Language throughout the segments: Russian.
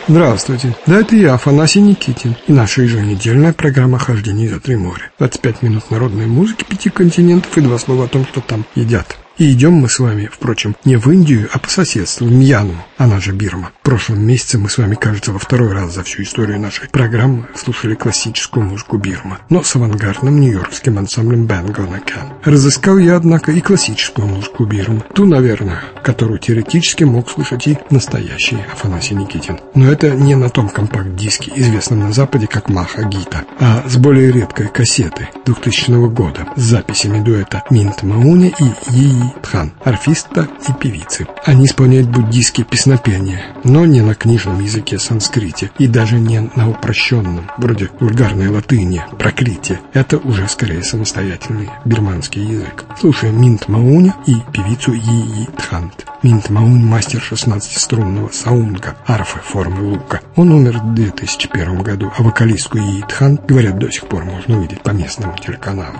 Здравствуйте, да это я, Афанасий Никитин, и наша еженедельная программа «Хождение за три моря». 25 минут народной музыки 5 континентов и 2 слова о том, что там едят. И идем мы с вами, впрочем, не в Индию, а по соседству, в Мьянму, она же Бирма. В прошлом месяце мы с вами, кажется, во второй раз за всю историю нашей программы слушали классическую музыку Бирмы, но с авангардным нью-йоркским ансамблем Band Gonna Can. Разыскал я, однако, и классическую музыку Бирмы, ту, наверное, которую теоретически мог слышать и настоящий Афанасий Никитин. Но это не на том компакт-диске, известном на Западе как Маха Гита, а с более редкой кассеты 2000 года с записями дуэта Минт Мауни и Йии Тхан, арфиста и певицы. Они исполняют буддийские песнопения, но не на книжном языке санскрите и даже не на упрощенном, вроде вульгарной латыни, прокрите. Это уже скорее самостоятельный бирманский язык. Слушаем Минт Мауни и певицу Йии Тхан. Минт Мауни — мастер 16-струнного саунга, арфы формы лука. Он умер в 2001 году, а вокалистку Йии Тхан, говорят, до сих пор можно увидеть по местному телеканалу.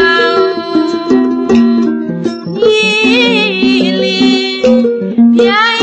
Yeah.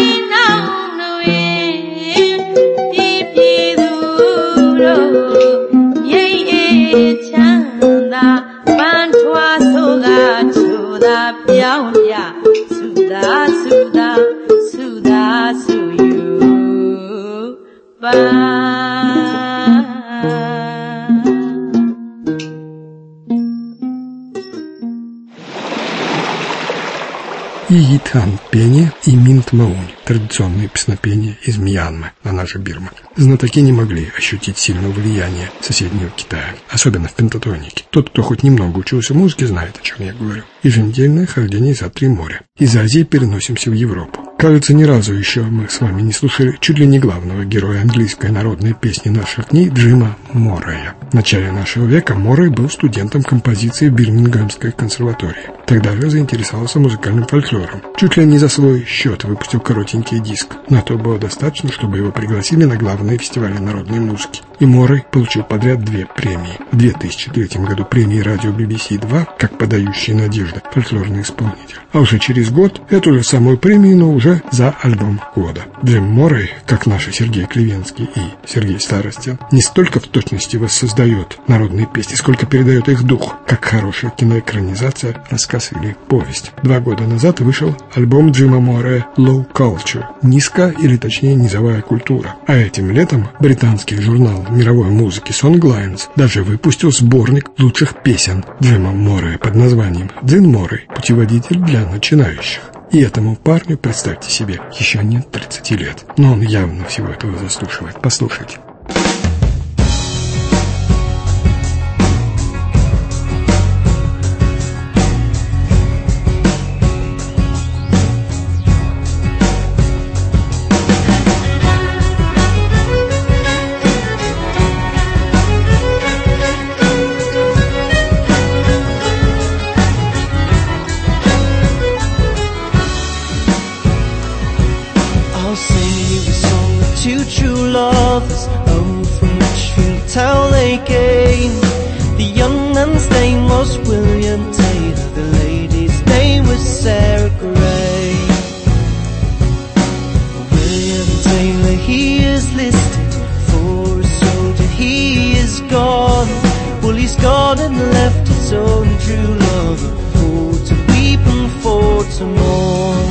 Витхан – пение, и Минт Маунь – традиционное песнопение из Мьянмы, она же Бирма. Знатоки не могли ощутить сильного влияния соседнего Китая, особенно в пентатонике. Тот, кто хоть немного учился музыке, знает, о чем я говорю. Еженедельное хождение за 3 моря. Из Азии переносимся в Европу. Кажется, ни разу еще мы с вами не слушали чуть ли не главного героя английской народной песни наших дней Джима Моррея. В начале нашего века Моррей был студентом композиции в Бирмингемской консерватории. Тогда же заинтересовался музыкальным фольклором. Чуть ли не за свой счет выпустил коротенький диск. Но этого было достаточно, чтобы его пригласили на главные фестивали народной музыки. И Моррей получил подряд 2 премии. В 2003 году премии радио BBC 2 как подающий надежды фольклорный исполнитель. А уже через год эту же самую премию, но уже за альбом года. Джим Моррей, как наши Сергей Клевенский и Сергей Старостин, не столько в точности воссоздает народные песни, сколько передает их дух, как хорошая киноэкранизация, рассказ или повесть. 2 года назад вышел альбом Джима Моррея «Low Culture» – низкая или точнее низовая культура. А этим летом британский журнал мировой музыки Songlines даже выпустил сборник лучших песен Джима Моррея под названием «Джин Моррей. Путеводитель для начинающих». И этому парню, представьте себе, еще нет 30 лет. Но он явно всего этого заслуживает. Послушайте. Town they came. The young man's name was William Taylor. The lady's name was Sarah Gray. William Taylor, he is listed for a soldier. He is gone. Well, he's gone and left his own true lover for to weep and for to mourn.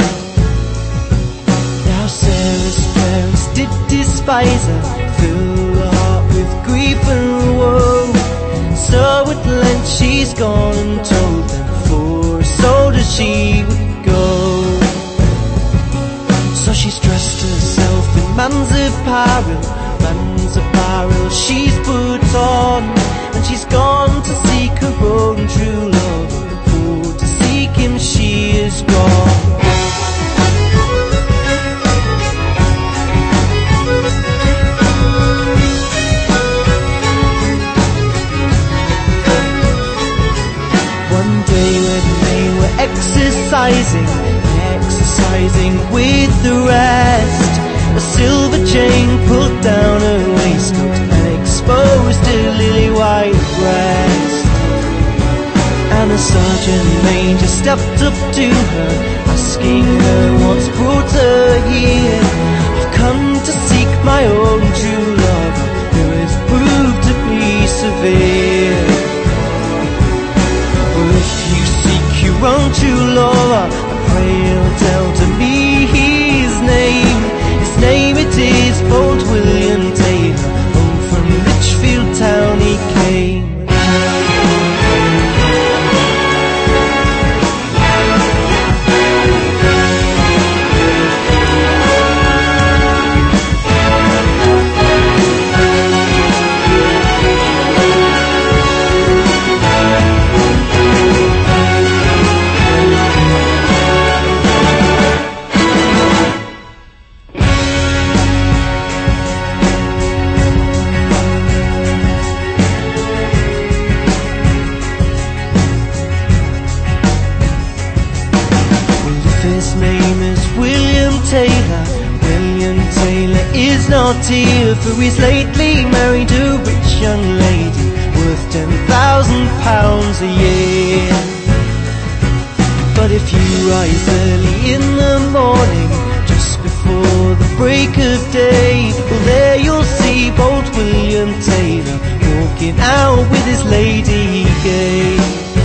Now Sarah's parents did despise her, fill her heart with grief and woe. So at length she's gone and told them for a soldier she would go. So she's dressed herself in man's apparel she's put on, and she's gone to seek her own true love, for to seek him she is gone. Exercising with the rest, a silver chain pulled down her waistcoat and exposed her lily white breast. And the sergeant major stepped up to her, asking her what's brought her here. I've come to seek my own true love, who has proved to be severe. Well, if you seek your own true lover, I pray you'll tell to me his name. His name it is old William Taylor. Home from Litchfield town he came. Not here, for he's lately married a rich young lady worth £10,000 a year. But if you rise early in the morning, just before the break of day, well there you'll see bold William Taylor walking out with his lady gay.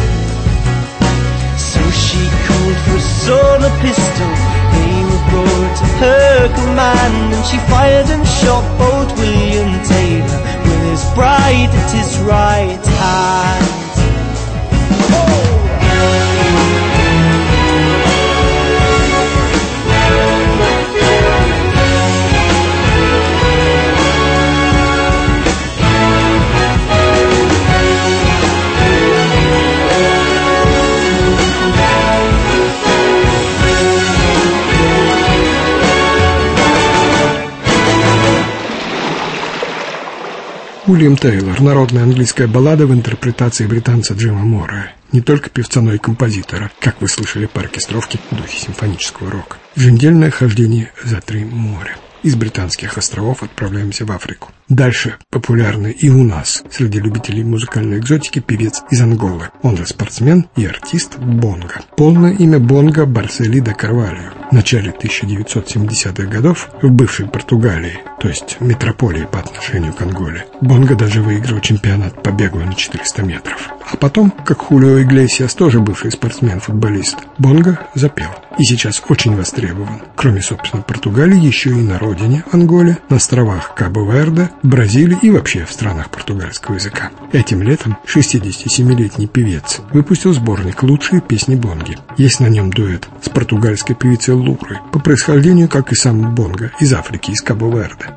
So she called for a sword and a pistol, they were brought to her command, and she fired and shot bold William Taylor with his bride at his right hand. Уильям Тейлор. Народная английская баллада в интерпретации британца Джима Моррея. Не только певца, но и композитора, как вы слышали по оркестровке в духе симфонического рока. Еженедельное хождение за 3 моря. Из британских островов отправляемся в Африку. Дальше популярный и у нас среди любителей музыкальной экзотики певец из Анголы. Он же спортсмен и артист Бонго. Полное имя Бонго Барсели де Карвальо. В начале 1970-х годов в бывшей Португалии, то есть метрополии по отношению к Анголе, Бонго даже выиграл чемпионат по бегу на 400 метров. А потом, как Хулио Иглесиас, тоже бывший спортсмен-футболист, Бонго запел. И сейчас очень востребован. Кроме, собственно, Португалии, еще и на родине Анголе, на островах Кабо-Верде, Бразилии и вообще в странах португальского языка. Этим летом 67-летний певец выпустил сборник «Лучшие песни Бонги». Есть на нем дуэт с португальской певицей Лурой, по происхождению, как и сам Бонго, из Африки, из Кабо-Верде.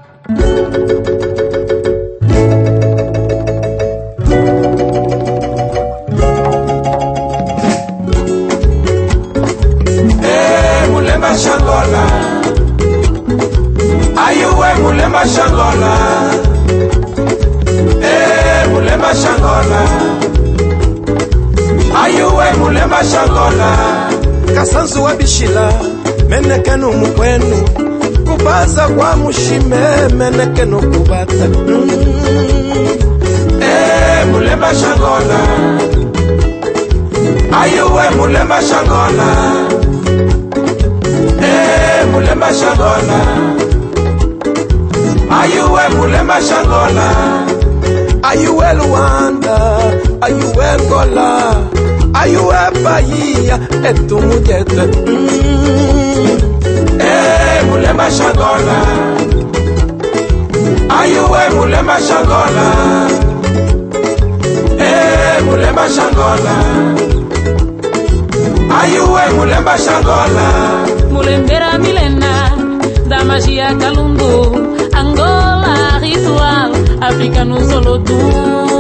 Shangola, ayuwe mulema Shangola, mulema Shangola, ayuwe mulema Shangola. Kasanzu wa bishila, menekenu mukwenu, kubaza kwa mushime, menekenu kubata. Mulema Shangola, ayuwe mulema Shangola. Mulema Shangola, ayuwe mulema Shangola, ayuwe Luanda, ayuwe Angola, ayuwe Bahia, etumujete. Mulema Shangola, ayuwe mulema Shangola, mulema Shangola, ayuwe mulema Shangola. Mulembera milena da magia Kalundu, Angola ritual, África no Zolodum.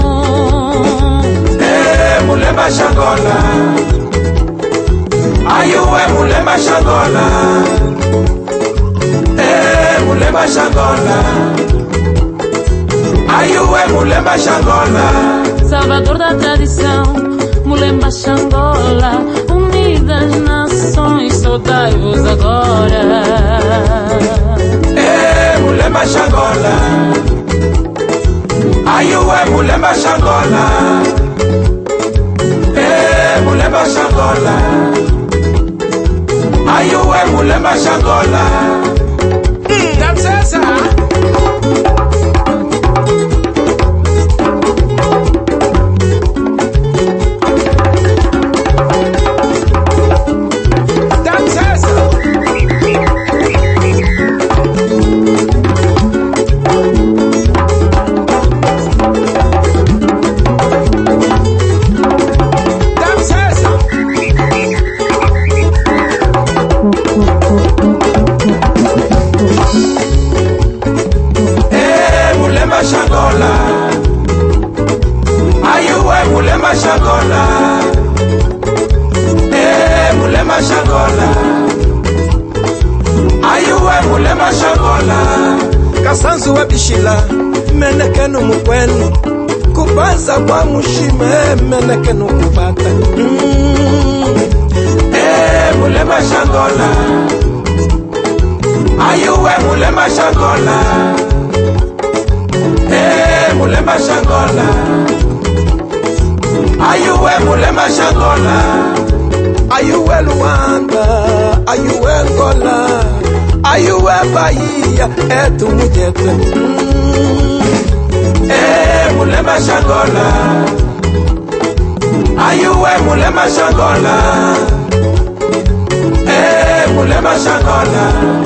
Mulema Shangola, ayuwe mulema Shangola, mulema Shangola, ayuwe mulema Shangola. Salvador da tradição, Mulemba Shangola, unidas nações, saudai-vos agora. Mulema Shangola, ayuwe mulema Shangola, mulema Shangola, ayuwe mulema Shangola. Damsesa. Kasanzu wa bishila, menekenu mukwenu, kubaza kwa mushime, menekenu kubata. Mulema Shangola, ayuwe mulema Shangola, mulema Shangola, ayuwe mulema Shangola, ayuwe Luanda, ayuwe Angola, ayuwe Bahia, etumujete. Mulema Shangola, ayuwe mulema Shangola, mulema Shangola,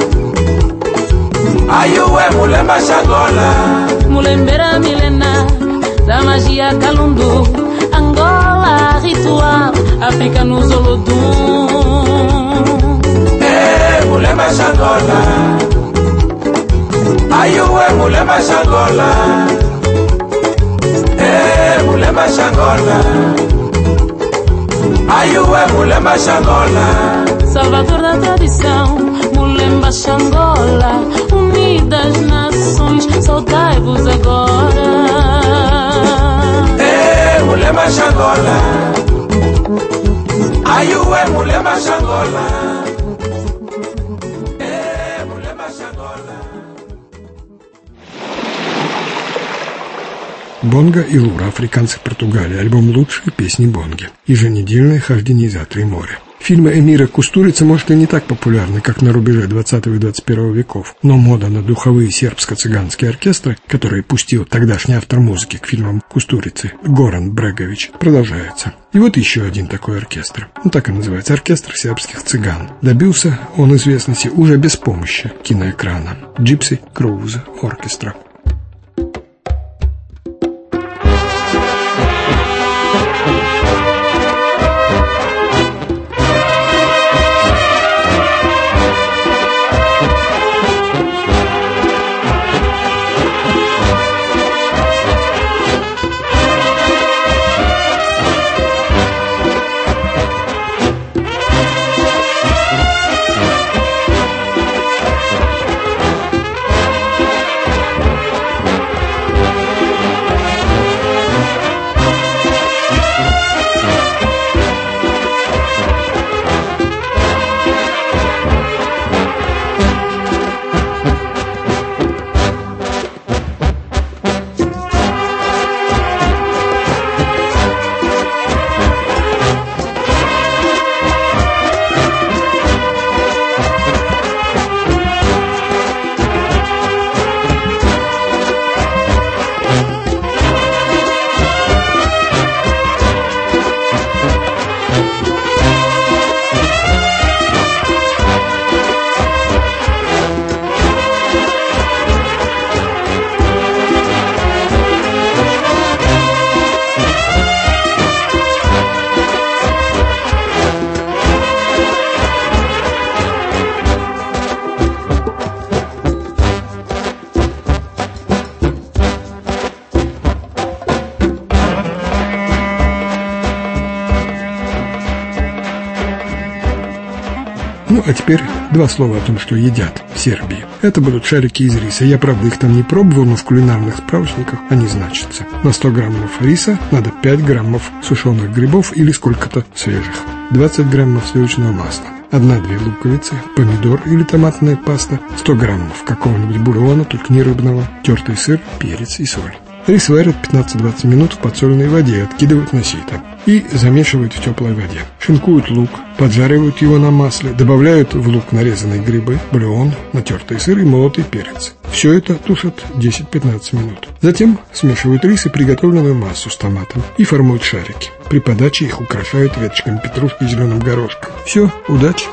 ayuwe mulema Shangola. Mulembera milena da magia Kalundu, Angola ritual, África no Zolodum. Mulema Shangola, ayuwe mulema Shangola, mulema Shangola, ayuwe mulema Shangola. Salvador da tradição, Mulemba baixa Angola, unidas nações, saudai-vos agora. Mulher baixa Angola, ai ué, mulher baixa Angola. Mulher baixa Angola. Бонго и Лура, африканцы Португалии, альбом «Лучшие песни Бонги», еженедельное хождение за 3 моря. Фильмы Эмира Кустурицы, может, и не так популярны, как на рубеже 20 и 21 веков, но мода на духовые сербско-цыганские оркестры, которые пустил тогдашний автор музыки к фильмам Кустурицы Горан Брегович, продолжается. И вот еще один такой оркестр. Он так и называется — оркестр сербских цыган. Добился он известности уже без помощи киноэкрана. Gypsy Cruise Orchestra. Ну, а теперь 2 слова о том, что едят в Сербии. Это будут шарики из риса. Я, правда, их там не пробовал, но в кулинарных справочниках они значатся. На 100 граммов риса надо 5 граммов сушеных грибов или сколько-то свежих, 20 граммов сливочного масла, 1-2 луковицы, помидор или томатная паста, 100 граммов какого-нибудь бульона, только не рыбного, тертый сыр, перец и соль. Рис варят 15-20 минут в подсоленной воде, откидывают на сито и замешивают в теплой воде. Шинкуют лук, поджаривают его на масле, добавляют в лук нарезанные грибы, бульон, натертый сыр и молотый перец. Все это тушат 10-15 минут. Затем смешивают рис и приготовленную массу с томатом и формуют шарики. При подаче их украшают веточками петрушки и зеленым горошком. Все, удачи!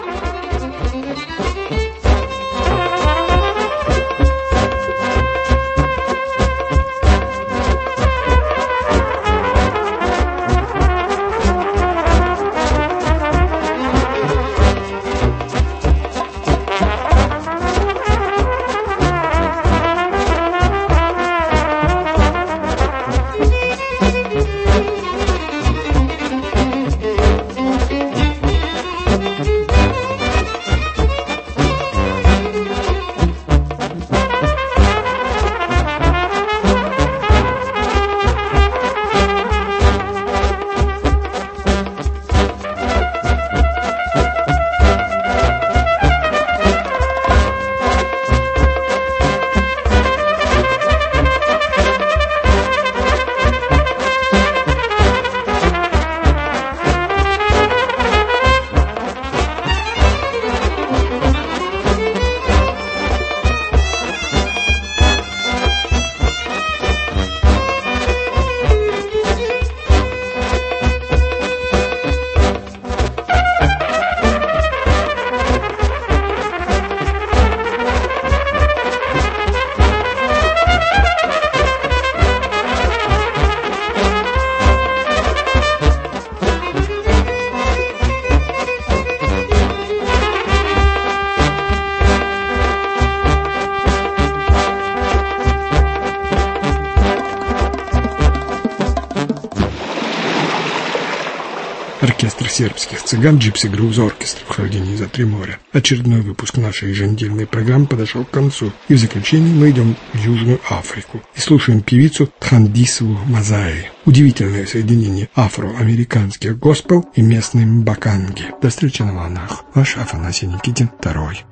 оркестр сербских цыган Gypsy Grooves Orchestra в Хождении за три моря. Очередной выпуск нашей еженедельной программы подошел к концу, и в заключение мы идем в Южную Африку и слушаем певицу Тхандисову Мазаи. Удивительное соединение афроамериканских госпел и местной мбаканги. До встречи на волнах. Ваш Афанасий Никитин, второй.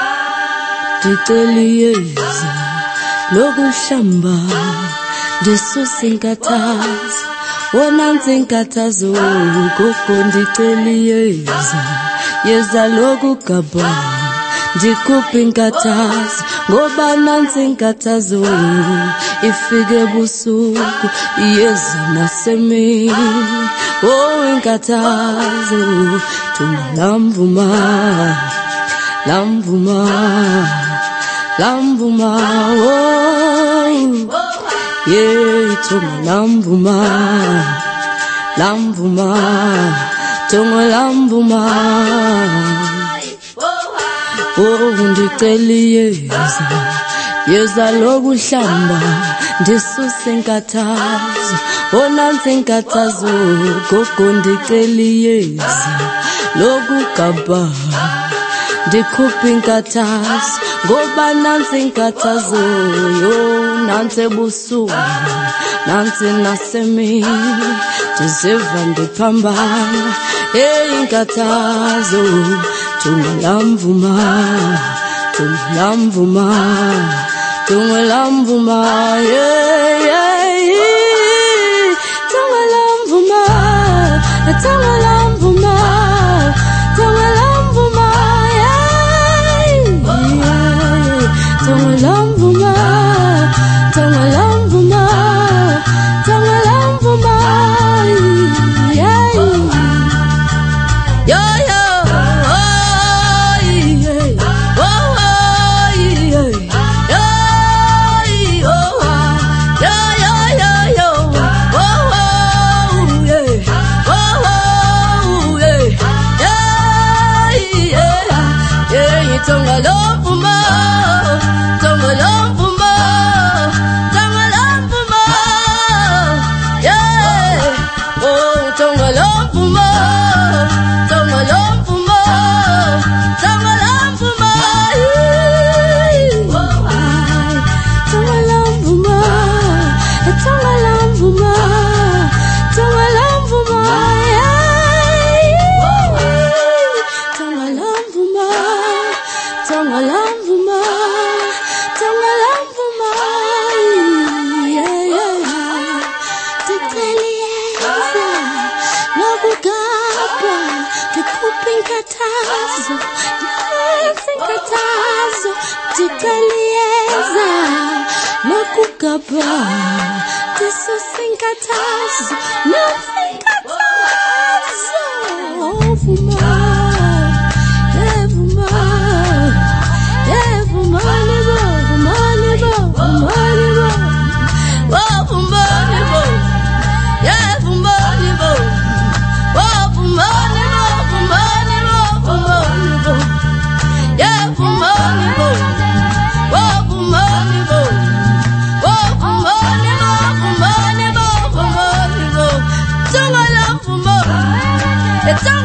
Wonanzinkathazo gogo ndiceliyeza yeza lokugaba ndikhupha inkathazo ngoba nansi inkathazo ifike ebusuku yeza nasemini inkathazo thuma lamvuma yeah, thuma lamvuma ndiceliyeza yeza lokuhlamba ndisuse inkathazo nansi inkathazo gogo ndiceliyeza lokugaba ndikhupha inkathazo ngoba nansi inkathazo nansi ebusuku nansi nasemini ndiziva ndiphambana inkathazo thuma lamvuma thuma lamvuma thuma lamvuma It's